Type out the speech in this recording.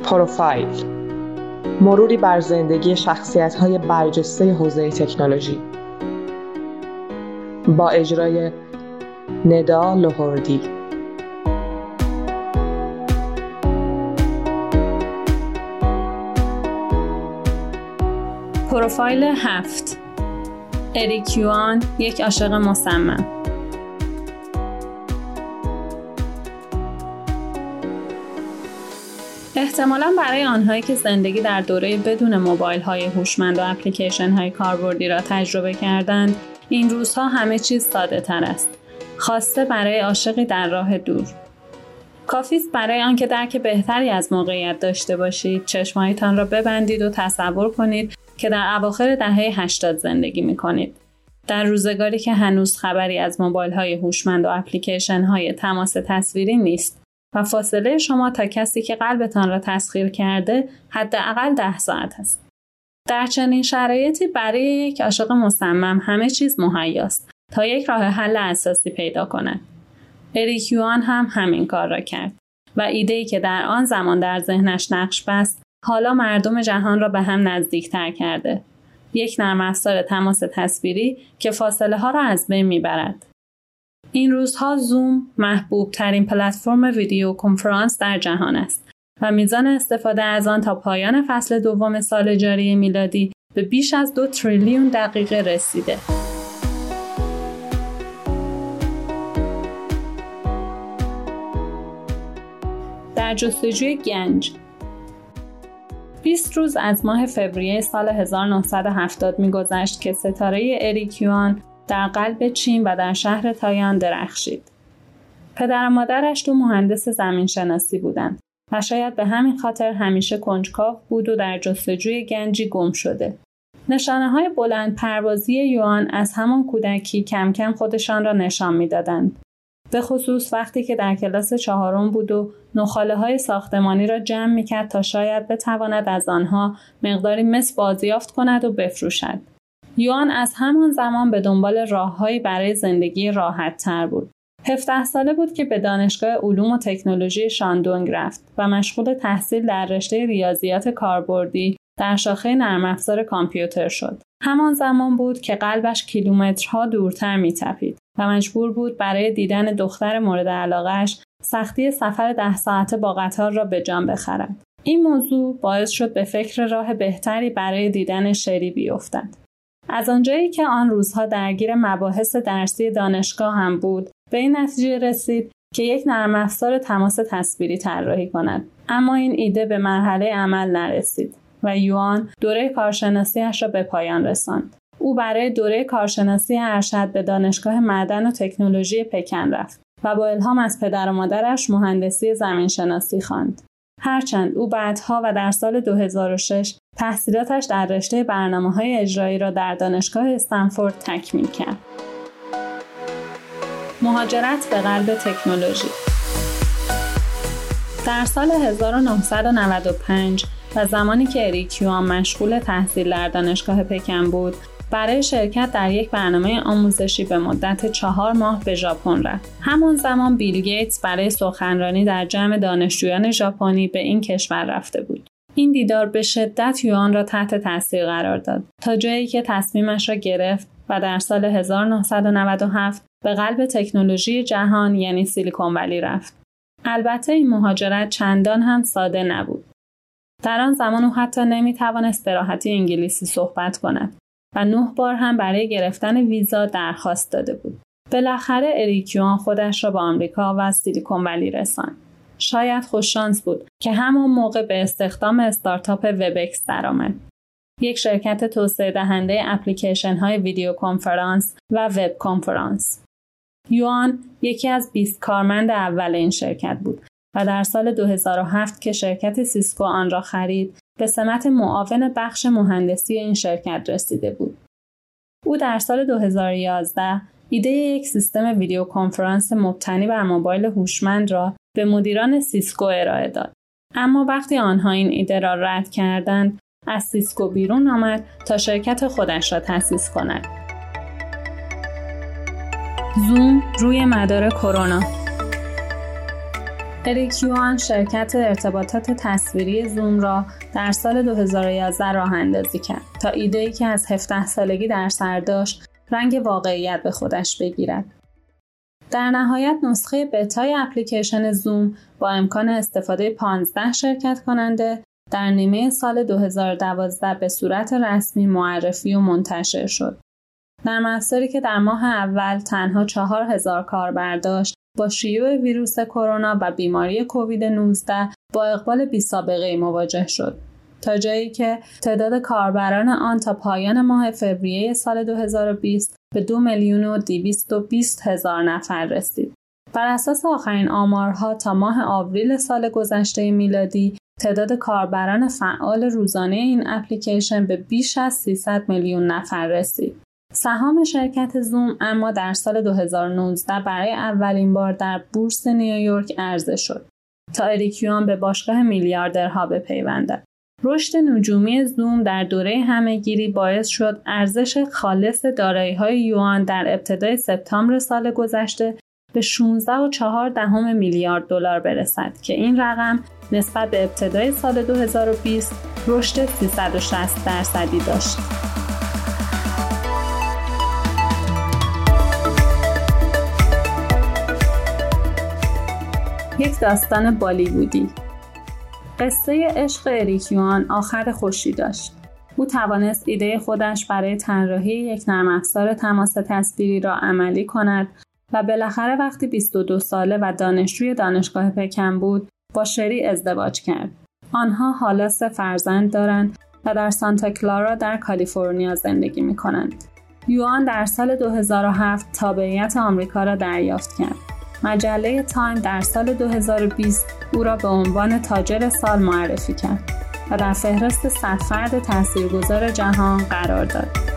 پروفایل، مروری بر زندگی شخصیت‌های برجسته حوزه تکنولوژی با اجرای ندا لهوردی. پروفایل 7. اریک یوآن، یک عاشق مصمم. احتمالاً برای آنهایی که زندگی در دوره بدون موبایل‌های هوشمند و اپلیکیشن‌های کاربردی را تجربه کردند، این روزها همه چیز ساده‌تر است. خواسته برای عاشقی در راه دور. کافی است برای آنکه درک بهتری از موقعیت داشته باشید، چشم‌هایتان را ببندید و تصور کنید که در اواخر دهه 80 زندگی می‌کنید. در روزگاری که هنوز خبری از موبایل‌های هوشمند و اپلیکیشن‌های تماس تصویری نیست و فاصله شما تا کسی که قلبتان را تسخیر کرده حداقل 10 ساعت است. در چنین شرایطی برای یک عاشق مصمم همه چیز مهیاست تا یک راه حل اساسی پیدا کند. اریک یوآن هم همین کار را کرد و ایده‌ای که در آن زمان در ذهنش نقش بست، حالا مردم جهان را به هم نزدیک‌تر کرده. یک نرم افزار تماس تصویری که فاصله ها را از بین می‌برد. این روزها زوم محبوب ترین پلتفرم ویدیو کنفرانس در جهان است و میزان استفاده از آن تا پایان فصل دوم سال جاری میلادی به بیش از 2 تریلیون دقیقه رسیده. در جستجوی گنج. 20 روز از ماه فوریه سال 1970 می‌گذشت که ستاره اریک یوآن در قلب چین و در شهر تایان درخشید. پدر و مادرش دو مهندس زمینشناسی بودند و شاید به همین خاطر همیشه کنجکاو بود و در جستجوی گنجی گم شده. نشانه‌های بلند پروازی یوآن از همان کودکی کم کم خودشان را نشان می‌دادند. به خصوص وقتی که در کلاس 4 بود و نخاله‌های ساختمانی را جمع می‌کرد تا شاید بتواند از آنها مقداری مس بازیافت کند و بفروشد. یوآن از همان زمان به دنبال راه‌هایی برای زندگی راحت‌تر بود. 17 ساله بود که به دانشگاه علوم و تکنولوژی شاندونگ رفت و مشغول تحصیل در رشته ریاضیات کاربردی در شاخه نرم افزار کامپیوتر شد. همان زمان بود که قلبش کیلومترها دورتر می‌تپید و مجبور بود برای دیدن دختر مورد علاقه‌اش سختی سفر 10 ساعته با قطار را به جان بخرد. این موضوع باعث شد به فکر راه بهتری برای دیدن شری بیفتد. از آنجایی که آن روزها درگیر مباحث درسی دانشگاه هم بود، به این نتیجه رسید که یک نرم افزار تماس تصویری طراحی کند. اما این ایده به مرحله عمل نرسید و یوآن دوره کارشناسی‌اش را به پایان رساند. او برای دوره کارشناسی ارشد به دانشگاه معدن و تکنولوژی پکن رفت و با الهام از پدر و مادرش مهندسی زمینشناسی خواند. هرچند او بعدها و در سال 2006 تحصیلاتش در رشته برنامه‌های اجرایی را در دانشگاه استنفورد تکمیل کرد. مهاجرت به قلب تکنولوژی. در سال 1995 و زمانی که اریک یوآن مشغول تحصیل در دانشگاه پکن بود، برای شرکت در یک برنامه آموزشی به مدت 4 ماه به ژاپن رفت. همان زمان بیل گیتس برای سخنرانی در جمع دانشجویان ژاپنی به این کشور رفته بود. این دیدار به شدت یوآن را تحت تاثیر قرار داد تا جایی که تصمیمش را گرفت و در سال 1997 به قلب تکنولوژی جهان یعنی سیلیکون ولی رفت. البته این مهاجرت چندان هم ساده نبود. در آن زمان او حتی نمی‌توانست به راحتی انگلیسی صحبت کند و 9 بار هم برای گرفتن ویزا درخواست داده بود. بالاخره اریک یوآن خودش را به آمریکا و سیلیکون ولی رساند. شاید خوششانس بود که همان موقع به استخدام استارتاپ وبکس درآمد. یک شرکت توسعه دهنده اپلیکیشن‌های ویدیو کنفرانس و وب کنفرانس. یوآن یکی از 20 کارمند اول این شرکت بود و در سال 2007 که شرکت سیسکو آن را خرید، به سمت معاون بخش مهندسی این شرکت رسیده بود. او در سال 2011 ایده یک سیستم ویدیو کنفرانس مبتنی بر موبایل هوشمند را به مدیران سیسکو ارائه داد. اما وقتی آنها این ایده را رد کردند، از سیسکو بیرون آمد تا شرکت خودش را تأسیس کند. زوم روی مدار کرونا. اریک یوان شرکت ارتباطات تصویری زوم را در سال 2011 راه اندازی کرد تا ایده‌ای که از 17 سالگی در سر داشت رنگ واقعیت به خودش بگیرد. در نهایت نسخه بتای اپلیکیشن زوم با امکان استفاده 15 شرکت کننده در نیمه سال 2012 به صورت رسمی معرفی و منتشر شد. نرم افزاری که در ماه اول تنها 4000 کاربر داشت، با شیوع ویروس کرونا و بیماری کووید 19 با اقبال بی‌سابقه‌ای مواجه شد، تا جایی که تعداد کاربران آن تا پایان ماه فوریه سال 2020 به 2,220,000 نفر رسید. بر اساس آخرین آمارها تا ماه آوریل سال گذشته میلادی، تعداد کاربران فعال روزانه این اپلیکیشن به بیش از 300 میلیون نفر رسید. سهام شرکت زوم اما در سال 2019 برای اولین بار در بورس نیویورک عرضه شد تا اریک یوان به باشگاه میلیاردرها بپیوندد. رشد نجومی زوم در دوره همه‌گیری باعث شد ارزش خالص دارایی‌های یوان در ابتدای سپتامبر سال گذشته به 16.4 میلیارد دلار برسد که این رقم نسبت به ابتدای سال 2020 رشد 360% داشت. یک داستان بالیوودی. قصه عشق اریک یوان آخر خوشی داشت. او توانست ایده خودش برای طراحی یک نرم افزار تماس تصویری را عملی کند و بالاخره وقتی 22 ساله و دانشجوی دانشگاه پکن بود با شری ازدواج کرد. آنها حالا 3 فرزند دارند و در سانتا کلارا در کالیفرنیا زندگی می کنند. یوان در سال 2007 تابعیت آمریکا را دریافت کرد. مجله تایم در سال 2020 او را به عنوان تاجر سال معرفی کرد و در فهرست 100 فرد تاثیرگذار جهان قرار داد.